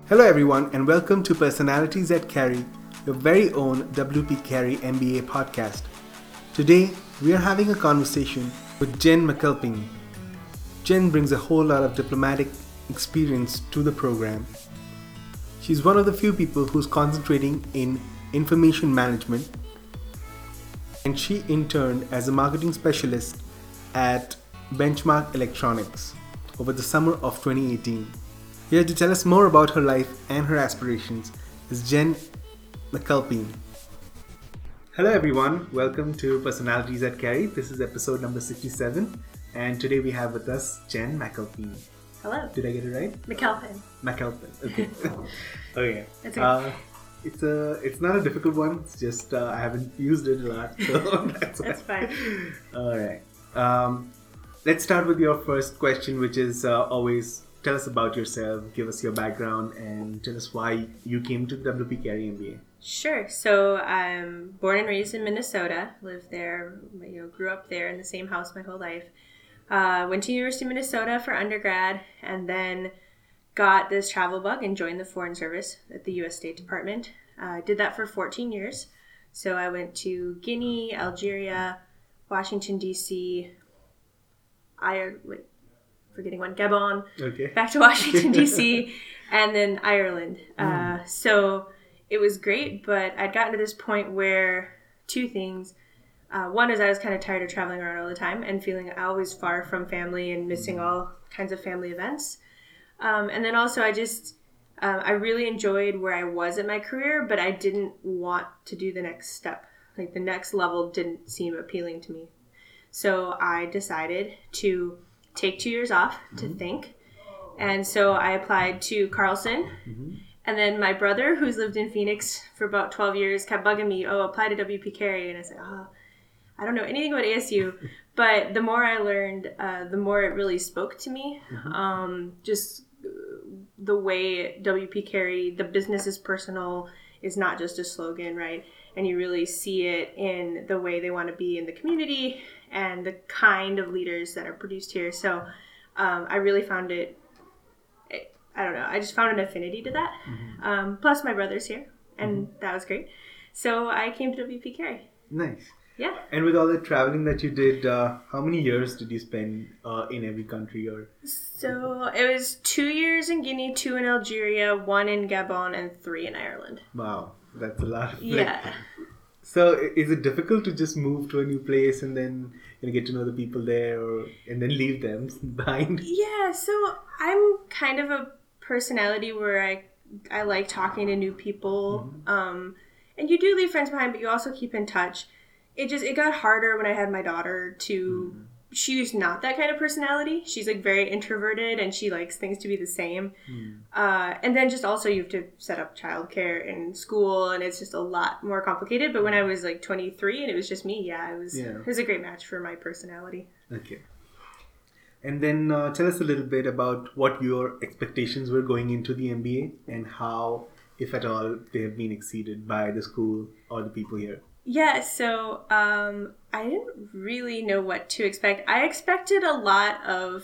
Hello everyone and welcome to Personalities that Carry, your very own WP Carey MBA podcast. Today we are having a conversation with Jen McAlpine. Jen brings a whole lot of diplomatic experience to the program. She's one of the few people who's concentrating in information management, and she interned as a marketing specialist at Benchmark Electronics over the summer of 2018. Here to tell us more about her life and her aspirations is Jen McAlpine. Hello everyone, welcome to Personalities that Carry. This is episode number 67 and today we have with us Jen McAlpine. Hello. Did I get it right? McAlpine, okay. Okay. That's okay. It's not a difficult one, it's just I haven't used it a lot, so that's fine. Alright. Let's start with your first question, which is always tell us about yourself, give us your background, and tell us why you came to the WP Carey MBA. Sure. So I'm born and raised in Minnesota. Lived there, grew up there in the same house my whole life. Went to University of Minnesota for undergrad, and then got this travel bug and joined the Foreign Service at the U.S. State Department. Did that for 14 years. So I went to Guinea, Algeria, Washington, D.C., Gabon, Okay. back to Washington, D.C., and then Ireland. So it was great, but I'd gotten to this point where two things. One is I was kind of tired of traveling around all the time and feeling always far from family and missing all kinds of family events. And then also I really enjoyed where I was in my career, but I didn't want to do the next step. Like the next level didn't seem appealing to me. So I decided to take 2 years off to think. And so I applied to Carlson. And then my brother, who's lived in Phoenix for about 12 years, kept bugging me, apply to WP Carey. And I said, I don't know anything about ASU. But the more I learned, the more it really spoke to me. Just the way WP Carey, the business is personal, is not just a slogan, right? And you really see it in the way they want to be in the community and the kind of leaders that are produced here. So I really found it, I just found an affinity to that. Plus my brother's here, and that was great. So I came to WP Carey. Nice. Yeah. And with all the traveling that you did, how many years did you spend in every country? So it was 2 years in Guinea, 2 in Algeria, 1 in Gabon, and 3 in Ireland. Wow, that's a lot. Yeah. So is it difficult to just move to a new place and then get to know the people there and then leave them behind? Yeah, so I'm kind of a personality where I like talking to new people. And you do leave friends behind, but you also keep in touch. It got harder when I had my daughter to... She's not that kind of personality. She's like very introverted and she likes things to be the same. And then just also you have to set up childcare and school and it's just a lot more complicated. But when I was like 23 and it was just me, it was a great match for my personality. Okay. And then tell us a little bit about what your expectations were going into the MBA and how, if at all, they have been exceeded by the school or the people here. Yeah, so I didn't really know what to expect. I expected a lot of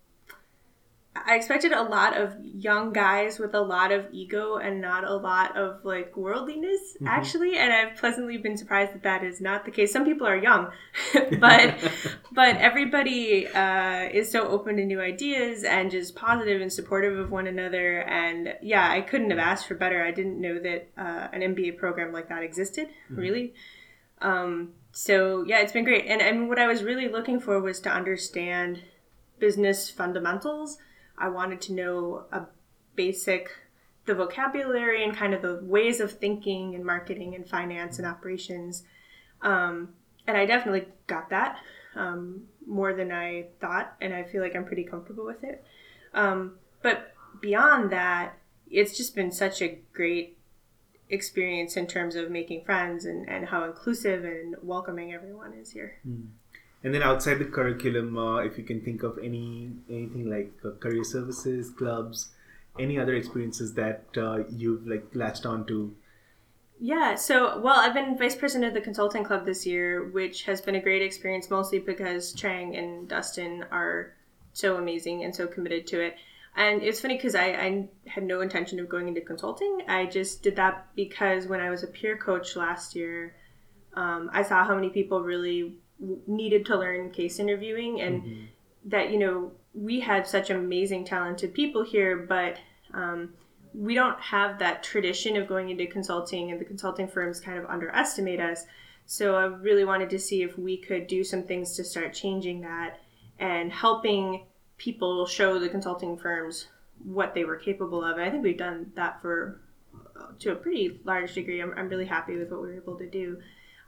young guys with a lot of ego and not a lot of like worldliness, actually. And I've pleasantly been surprised that is not the case. Some people are young, but everybody is so open to new ideas and just positive and supportive of one another. And yeah, I couldn't have asked for better. I didn't know that an MBA program like that existed, really. So yeah, it's been great. And what I was really looking for was to understand business fundamentals. I wanted to know the vocabulary and kind of the ways of thinking and marketing and finance and operations. And I definitely got that more than I thought. And I feel like I'm pretty comfortable with it. But beyond that, it's just been such a great experience in terms of making friends and how inclusive and welcoming everyone is here. And then outside the curriculum, if you can think of anything like career services, clubs, any other experiences that you've like latched on to? Yeah, so, I've been vice president of the consulting club this year, which has been a great experience, mostly because Trang and Dustin are so amazing and so committed to it. And it's funny because I had no intention of going into consulting. I just did that because when I was a peer coach last year, I saw how many people really needed to learn case interviewing, and that, we had such amazing, talented people here, but we don't have that tradition of going into consulting, and the consulting firms kind of underestimate us. So I really wanted to see if we could do some things to start changing that and helping people show the consulting firms what they were capable of. And I think we've done that to a pretty large degree. I'm really happy with what we were able to do.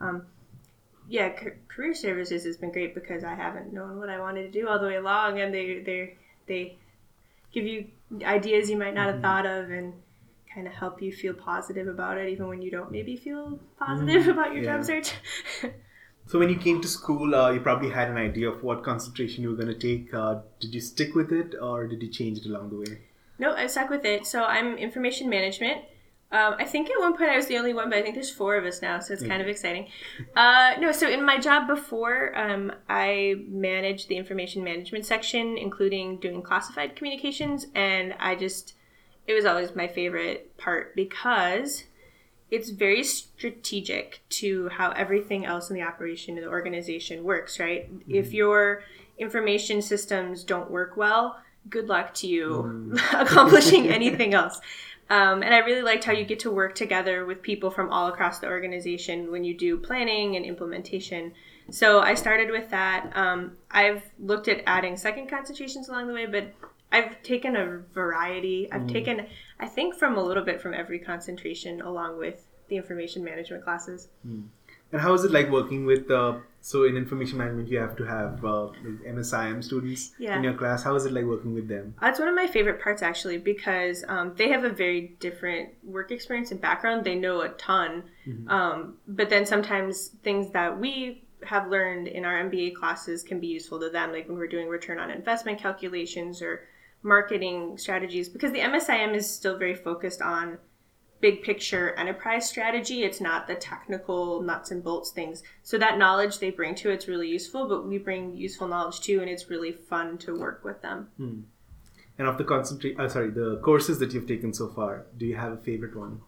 Career services has been great because I haven't known what I wanted to do all the way along, and they give you ideas you might not have thought of and kind of help you feel positive about it, even when you don't maybe feel positive about your job search. So when you came to school, you probably had an idea of what concentration you were going to take. Did you stick with it, or did you change it along the way? No, I stuck with it. So I'm information management. I think at one point I was the only one, but I think there's 4 of us now, so it's kind of exciting. So in my job before, I managed the information management section, including doing classified communications, and it was always my favorite part because it's very strategic to how everything else in the operation of the organization works, right? If your information systems don't work well, good luck to you accomplishing anything else. And I really liked how you get to work together with people from all across the organization when you do planning and implementation. So I started with that. I've looked at adding second concentrations along the way, but I've taken a variety. I've taken, I think, from a little bit from every concentration along with the information management classes. And how is it like working with, so in information management, you have to have MSIM students in your class. How is it like working with them? That's one of my favorite parts, actually, because they have a very different work experience and background. They know a ton. But then sometimes things that we have learned in our MBA classes can be useful to them, like when we're doing return on investment calculations or marketing strategies, because the MSIM is still very focused on big picture enterprise strategy. It's not the technical nuts and bolts things. So that knowledge they bring to it's really useful, but we bring useful knowledge too, and it's really fun to work with them. And of the courses that you've taken so far, do you have a favorite one?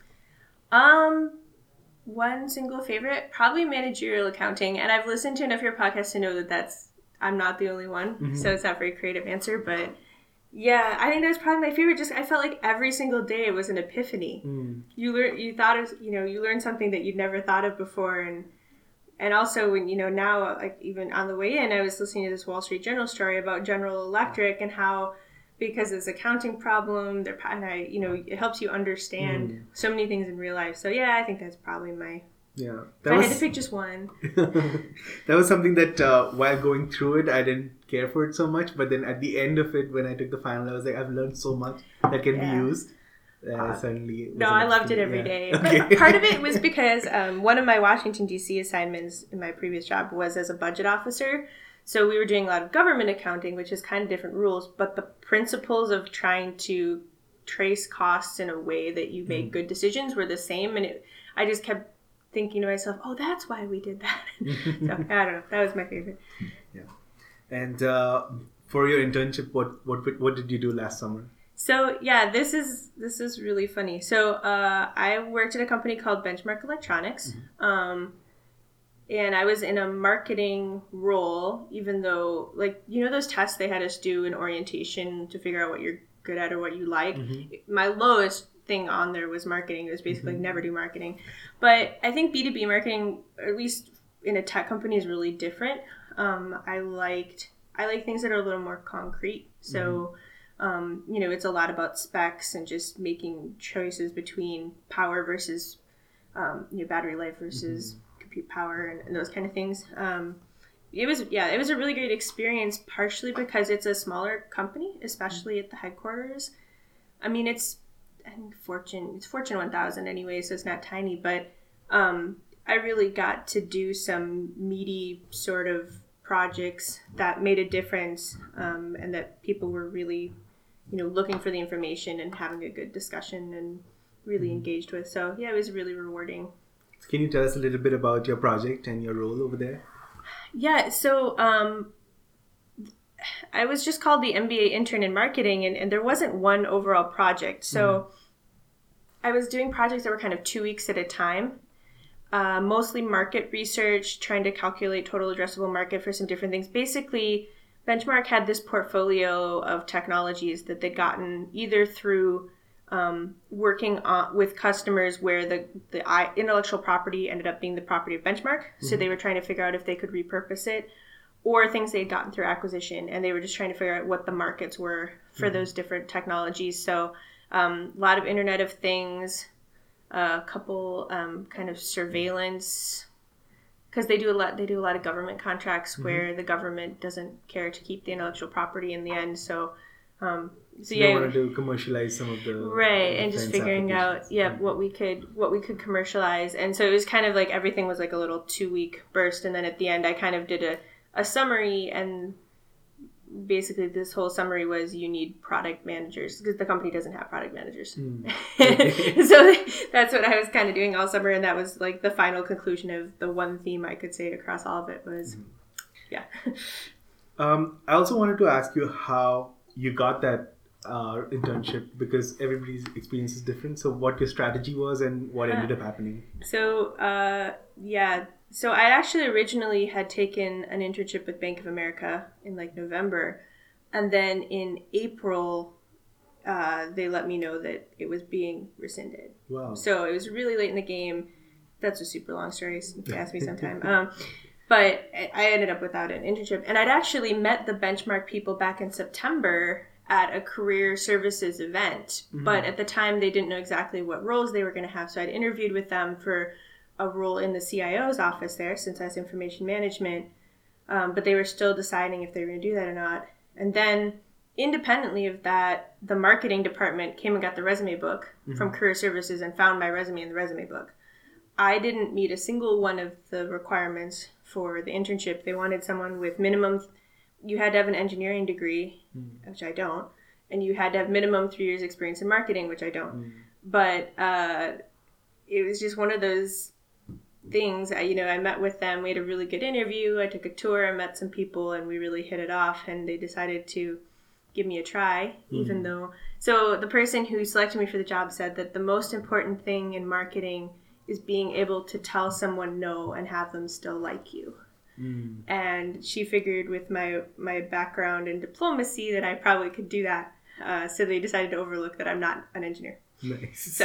One single favorite, probably managerial accounting. And I've listened to enough of your podcasts to know that I'm not the only one. So it's not a very creative answer, but yeah, I think that was probably my favorite. Just I felt like every single day was an epiphany. You learn something that you'd never thought of before, and also when now, like even on the way in, I was listening to this Wall Street Journal story about General Electric and how because it's an accounting problem, it helps you understand so many things in real life. So yeah, I think that's probably my. Yeah, I had to pick just one. That was something that while going through it, I didn't care for it so much. But then at the end of it, when I took the final, I was like, I've learned so much that can be used. I loved it every day. Okay. But part of it was because one of my Washington, D.C. assignments in my previous job was as a budget officer. So we were doing a lot of government accounting, which is kind of different rules. But the principles of trying to trace costs in a way that you make good decisions were the same. And I just kept thinking to myself, oh, that's why we did that. So I don't know. That was my favorite. Yeah. And for your internship, what did you do last summer? So yeah, this is really funny. So I worked at a company called Benchmark Electronics, and I was in a marketing role. Even though, those tests they had us do in orientation to figure out what you're good at or what you like. My lowest thing on there was marketing. It was basically never do marketing. But I think B2B marketing, at least in a tech company, is really different. I like things that are a little more concrete. So, it's a lot about specs and just making choices between power versus, battery life versus compute power and those kind of things. It was a really great experience, partially because it's a smaller company, especially at the headquarters. I mean, it's Fortune 1000 anyway, so it's not tiny, but I really got to do some meaty sort of projects that made a difference, and that people were really, looking for the information and having a good discussion and really engaged with. So yeah, it was really rewarding. Can you tell us a little bit about your project and your role over there? Yeah, so I was just called the MBA intern in marketing, and there wasn't one overall project. So I was doing projects that were kind of 2 weeks at a time, mostly market research, trying to calculate total addressable market for some different things. Basically, Benchmark had this portfolio of technologies that they'd gotten either through working with customers where the intellectual property ended up being the property of Benchmark. So they were trying to figure out if they could repurpose it, or things they'd gotten through acquisition, and they were just trying to figure out what the markets were for those different technologies. So a lot of Internet of Things, a couple kind of surveillance, because they do a lot of government contracts where the government doesn't care to keep the intellectual property in the end. So they wanted to commercialize some of the and just figuring out what we could commercialize. And so it was kind of like everything was like a little 2-week burst, and then at the end I kind of did a summary, and basically this whole summary was you need product managers because the company doesn't have product managers. So that's what I was kind of doing all summer, and that was like the final conclusion of the one theme I could say across all of it was I also wanted to ask you how you got that internship, because everybody's experience is different. So what your strategy was and what ended up happening. So So I actually originally had taken an internship with Bank of America in like November, and then in April, they let me know that it was being rescinded. Wow! So it was really late in the game. That's a super long story. You can ask me sometime. But I ended up without an internship, and I'd actually met the Benchmark people back in September at a career services event. But at the time, they didn't know exactly what roles they were going to have. So I'd interviewed with them for a role in the CIO's office there, since that's information management. But they were still deciding if they were going to do that or not. And then independently of that, the marketing department came and got the resume book from career services and found my resume in the resume book. I didn't meet a single one of the requirements for the internship. They wanted someone with minimum, you had to have an engineering degree, which I don't, and you had to have minimum 3 years experience in marketing, which I don't. But it was just one of those things. I met with them. We had a really good interview. I took a tour. I met some people, and we really hit it off. And they decided to give me a try, even though. So the person who selected me for the job said that the most important thing in marketing is being able to tell someone no and have them still like you. And she figured with my background in diplomacy that I probably could do that. So they decided to overlook that I'm not an engineer. Nice.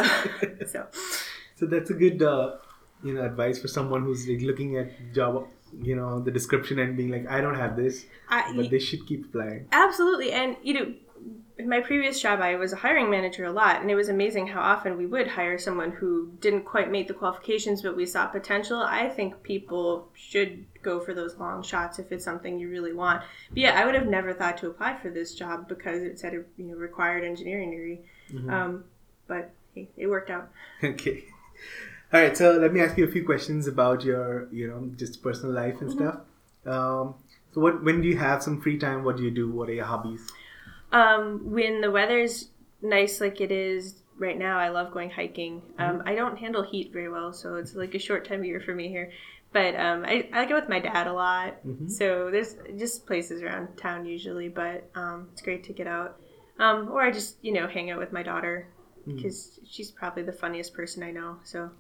So that's a good advice for someone who's like looking at job, the description and being like, I don't have this, but they should keep applying. Absolutely. And in my previous job, I was a hiring manager a lot, and it was amazing how often we would hire someone who didn't quite meet the qualifications, but we saw potential. I think people should go for those long shots if it's something you really want. But yeah, I would have never thought to apply for this job because it said it required engineering degree. But hey, it worked out. Okay. All right. So let me ask you a few questions about your, just personal life and stuff. So when do you have some free time? What do you do? What are your hobbies? When the weather's nice like it is right now, I love going hiking. I don't handle heat very well, so it's like a short time of year for me here. But I go with my dad a lot. So there's just places around town usually, but it's great to get out. Or I just, hang out with my daughter because she's probably the funniest person I know. So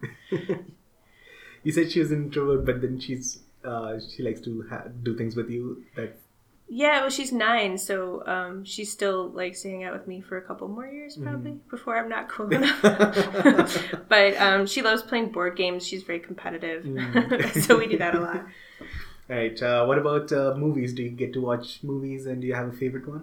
you said she was an introvert, but then she likes to do things with you. Yeah, well, she's 9, so she still likes to hang out with me for a couple more years, probably, before I'm not cool enough. But she loves playing board games. She's very competitive, so we do that a lot. All right. What about movies? Do you get to watch movies, and do you have a favorite one?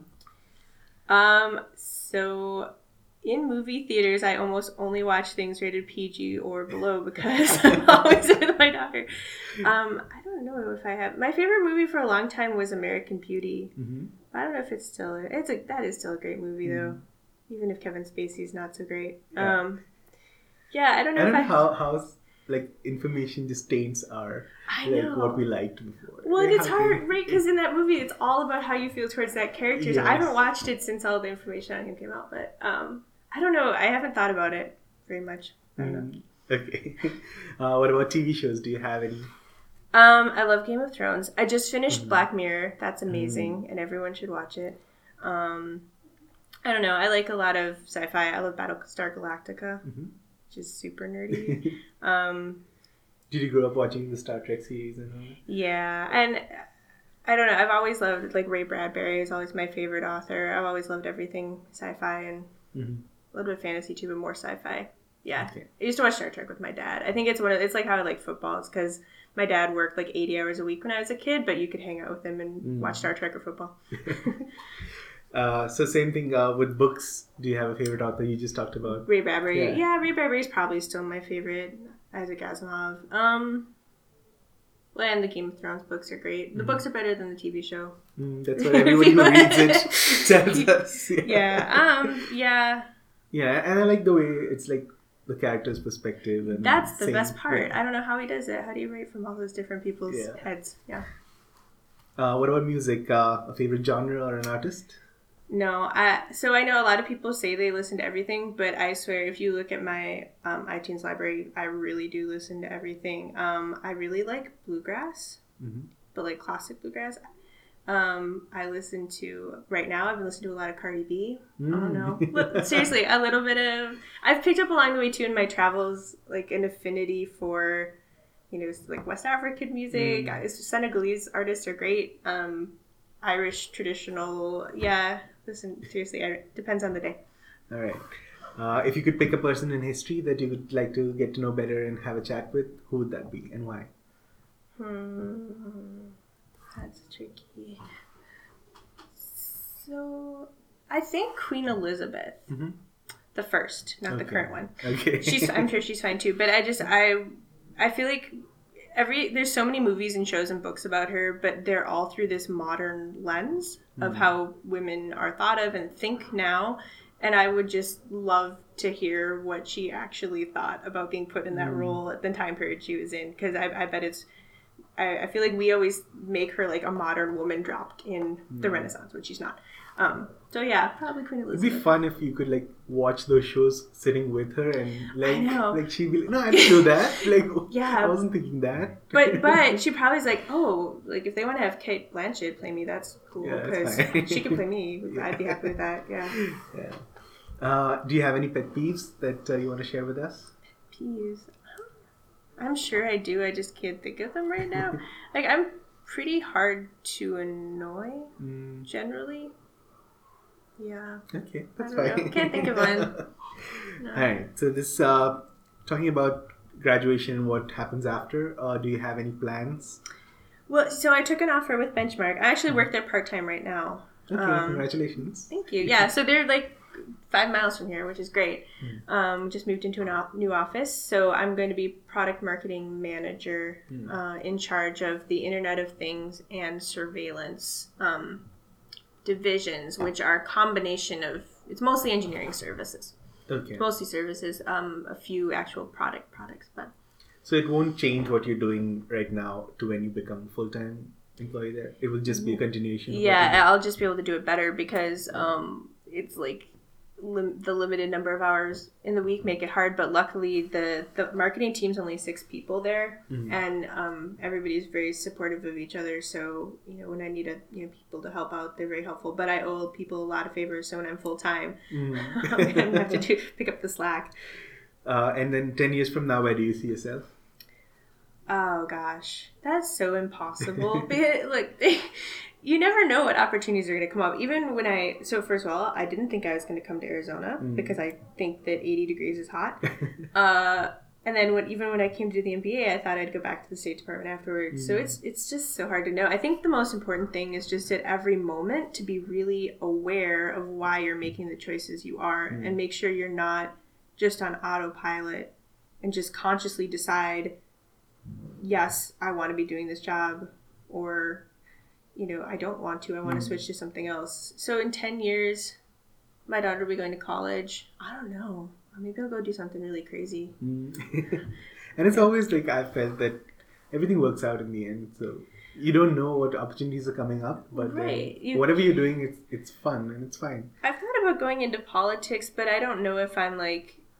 So in movie theaters, I almost only watch things rated PG or below because I'm always with my daughter. I don't know if I have. My favorite movie for a long time was American Beauty. I don't know if it's still. That is still a great movie though, even if Kevin Spacey's not so great. I don't know. How like information just taints our what we liked before. Well, it's hard, right? Because in that movie, it's all about how you feel towards that character. Yes. I haven't watched it since all the information on him came out, but I don't know. I haven't thought about it very much. I don't know. Okay. What about TV shows? Do you have any? I love Game of Thrones. I just finished Black Mirror. That's amazing, and everyone should watch it. I don't know. I like a lot of sci-fi. I love Battlestar Galactica, which is super nerdy. Did you grow up watching the Star Trek series and all that? Yeah, and I don't know. I've always loved, like, Ray Bradbury is always my favorite author. I've always loved everything sci-fi and a little bit of fantasy too, but more sci-fi. Yeah. Okay. I used to watch Star Trek with my dad. I think it's like how I like football. It's because my dad worked like 80 hours a week when I was a kid, but you could hang out with him and watch Star Trek or football. So same thing with books. Do you have a favorite author? You just talked about Ray Bradbury. Yeah, Ray Bradbury is probably still my favorite. Isaac Asimov. And the Game of Thrones books are great. The books are better than the TV show. That's what everybody who reads it tells us. Yeah. Yeah, and I like the way it's like the character's perspective. And that's the best part. Yeah. I don't know how he does it. How do you write from all those different people's heads? Yeah. What about music? A favorite genre or an artist? No, so I know a lot of people say they listen to everything, but I swear if you look at my iTunes library, I really do listen to everything. I really like bluegrass, but like classic bluegrass. I listen to, right now I've been listening to a lot of Cardi B. I don't know. Seriously, a little bit of, I've picked up along the way too in my travels, like an affinity for, like West African music. Senegalese artists are great. Irish traditional, listen, seriously, it depends on the day. All right. If you could pick a person in history that you would like to get to know better and have a chat with, who would that be and why? That's tricky. So, I think Queen Elizabeth. The first, not the current one. Okay. I'm sure she's fine too, but I feel like there's so many movies and shows and books about her, but they're all through this modern lens of how women are thought of and think now. And I would just love to hear what she actually thought about being put in that role at the time period she was in. Because I bet I feel like we always make her like a modern woman dropped in the Renaissance, which she's not. So yeah, probably Queen Elizabeth. It'd be fun if you could like watch those shows sitting with her and like she'd be like, no, I didn't do that. Like, I wasn't thinking that. But she probably is like, oh, like if they want to have Cate Blanchett play me, that's cool because she can play me. I'd be happy with that. Yeah. Do you have any pet peeves that you want to share with us? Peeves. I'm sure I do. I just can't think of them right now. Like I'm pretty hard to annoy generally. Yeah. Okay, that's fine. Can't think of one. No. All right. So this talking about graduation, what happens after? Do you have any plans? Well, so I took an offer with Benchmark. I actually work there part-time right now. Okay, congratulations. Thank you. Yeah, so they're like 5 miles from here, which is great. Just moved into a new office, so I'm going to be product marketing manager in charge of the Internet of Things and surveillance divisions, which are a combination of, it's mostly engineering services. Okay. It's mostly services, a few actual products, but. So it won't change what you're doing right now to when you become full-time employee there? It will just be a continuation? Yeah, I'll just be able to do it better because it's like the limited number of hours in the week make it hard, but luckily the marketing team's only 6 people there, and everybody's very supportive of each other, so when I need people to help out, they're very helpful, but I owe people a lot of favors, so when I'm full-time I'm gonna have to pick up the slack. And then 10 years from now, where do you see yourself? Oh gosh, that's so impossible. You never know what opportunities are going to come up. Even so first of all, I didn't think I was going to come to Arizona because I think that 80 degrees is hot. And then when I came to do the MBA, I thought I'd go back to the State Department afterwards. So it's just so hard to know. I think the most important thing is just at every moment to be really aware of why you're making the choices you are and make sure you're not just on autopilot and just consciously decide, yes, I want to be doing this job, or I don't want to. I want to switch to something else. So in 10 years, my daughter will be going to college. I don't know. Maybe I'll go do something really crazy. And it's always like I felt that everything works out in the end. So you don't know what opportunities are coming up, but whatever you're doing, it's fun and it's fine. I've thought about going into politics, but I don't know if I'm like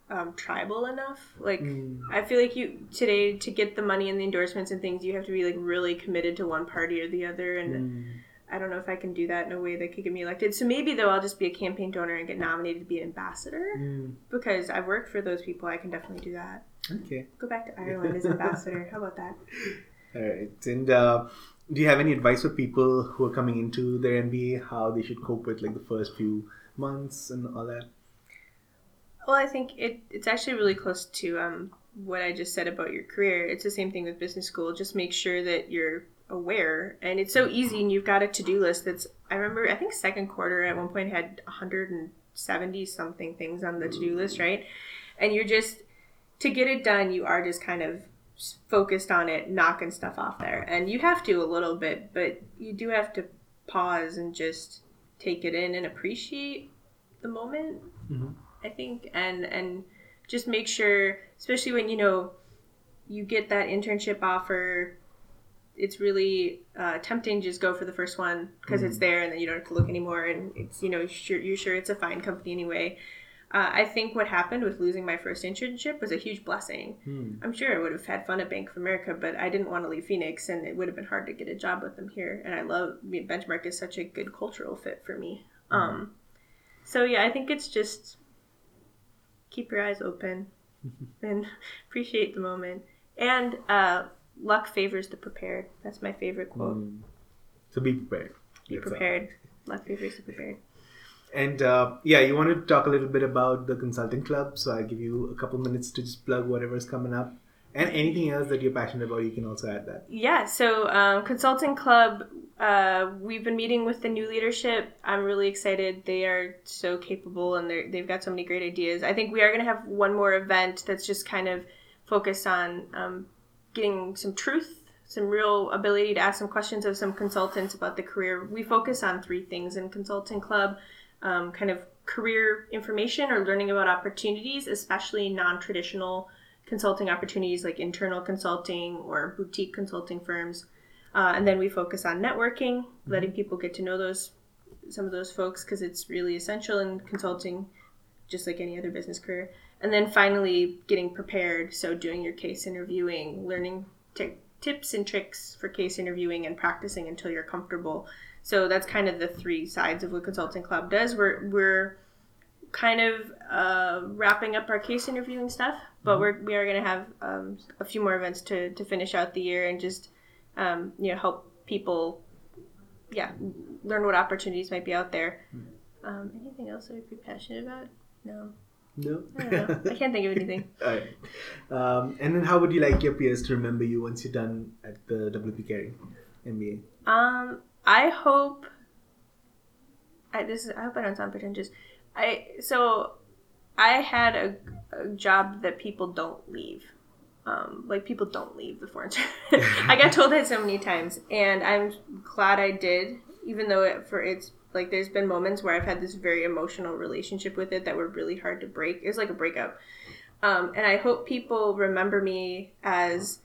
tribal enough. Like, I feel like today, to get the money and the endorsements and things, you have to be like really committed to one party or the other, and I don't know if I can do that in a way that could get me elected. So maybe though I'll just be a campaign donor and get nominated to be an ambassador because I've worked for those people. I can definitely do that. Okay. Go back to Ireland as ambassador. How about that? All right. And do you have any advice for people who are coming into their MBA, how they should cope with like the first few months and all that? Well, I think it's actually really close to what I just said about your career. It's the same thing with business school. Just make sure that you're aware. And it's so easy, and you've got a to-do list that's, I think second quarter at one point had 170 something things on the to-do list, right? And you're just, to get it done, you are just kind of focused on it, knocking stuff off there. And you have to a little bit, but you do have to pause and just take it in and appreciate the moment. I think, and just make sure, especially when you get that internship offer, it's really tempting to just go for the first one because it's there, and then you don't have to look anymore, and it's you're sure it's a fine company anyway. I think what happened with losing my first internship was a huge blessing. I'm sure I would have had fun at Bank of America, but I didn't want to leave Phoenix, and it would have been hard to get a job with them here. And Benchmark is such a good cultural fit for me. So yeah, I think it's just keep your eyes open and appreciate the moment. And luck favors the prepared. That's my favorite quote. So be prepared. Be prepared. Luck favors the prepared. And you wanted to talk a little bit about the Consulting Club. So I'll give you a couple minutes to just plug whatever's coming up. And anything else that you're passionate about, you can also add that. Yeah, so Consulting Club, we've been meeting with the new leadership. I'm really excited. They are so capable, and they've got so many great ideas. I think we are going to have one more event that's just kind of focused on getting some truth, some real ability to ask some questions of some consultants about the career. We focus on 3 things in Consulting Club, kind of career information or learning about opportunities, especially non-traditional consulting opportunities like internal consulting or boutique consulting firms. And then we focus on networking, letting people get to know some of those folks, because it's really essential in consulting, just like any other business career. And then finally, getting prepared. So doing your case interviewing, learning tips and tricks for case interviewing, and practicing until you're comfortable. So that's kind of the 3 sides of what Consulting Club does. We're kind of wrapping up our case interviewing stuff, but we are going to have a few more events to finish out the year and just help people learn what opportunities might be out there. Anything else that I'd be passionate about? No. I don't know. I can't think of anything. All right. And then how would you like your peers to remember you once you're done at the WP Carey MBA? I hope I hope I don't sound pretentious. I had a job that people don't leave. People don't leave the foreign service. I got told that so many times, and I'm glad I did, even though it's like there's been moments where I've had this very emotional relationship with it that were really hard to break. It was like a breakup. And I hope people remember me as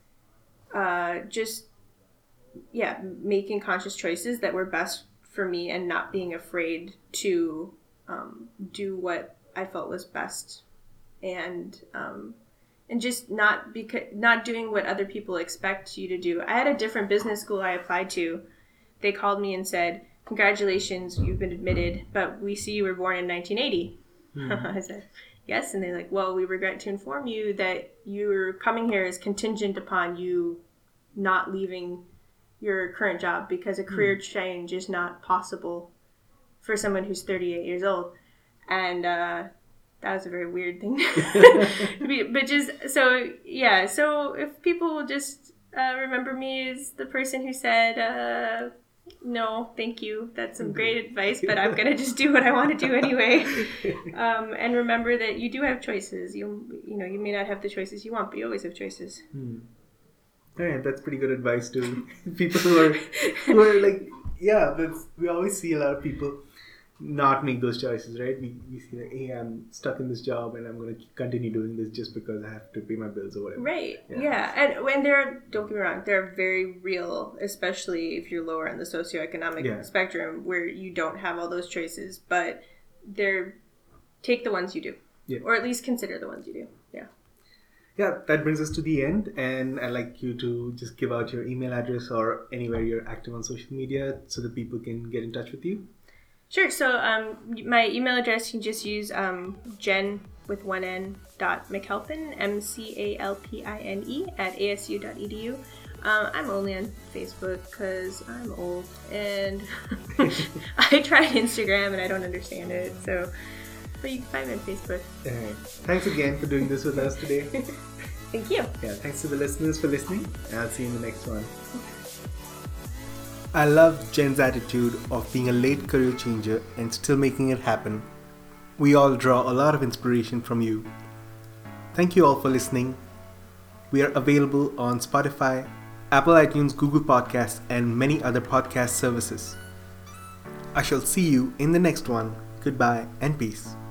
making conscious choices that were best for me and not being afraid to do what I felt was best, and just not doing what other people expect you to do. I had a different business school I applied to. They called me and said, "Congratulations, you've been admitted, but we see you were born in 1980." I said, "Yes," and they're like, "Well, we regret to inform you that your coming here is contingent upon you not leaving your current job because a career change is not possible for someone who's 38 years old." And that was a very weird thing. But so if people will just remember me as the person who said, "No, thank you. That's some great advice, but I'm going to just do what I want to do anyway." And remember that you do have choices. You may not have the choices you want, but you always have choices. All right, that's pretty good advice to people who are like, we always see a lot of people not make those choices, right? We see like, hey, I'm stuck in this job and I'm going to continue doing this just because I have to pay my bills or whatever. Right. Yeah. And when don't get me wrong, they're very real, especially if you're lower on the socioeconomic spectrum where you don't have all those choices, but take the ones you do. Yeah. Or at least consider the ones you do. Yeah. Yeah, that brings us to the end, and I'd like you to just give out your email address or anywhere you're active on social media so that people can get in touch with you. Sure. So my email address, you can just use Jen with one N .McAlpine, MCALPINE @asu.edu. I'm only on Facebook because I'm old and I tried Instagram and I don't understand it. So, but you can find me on Facebook. Thanks again for doing this with us today. Thank you. Yeah, thanks to the listeners for listening, and I'll see you in the next one. I love Jen's attitude of being a late career changer and still making it happen. We all draw a lot of inspiration from you. Thank you all for listening. We are available on Spotify, Apple iTunes, Google Podcasts, and many other podcast services. I shall see you in the next one. Goodbye and peace.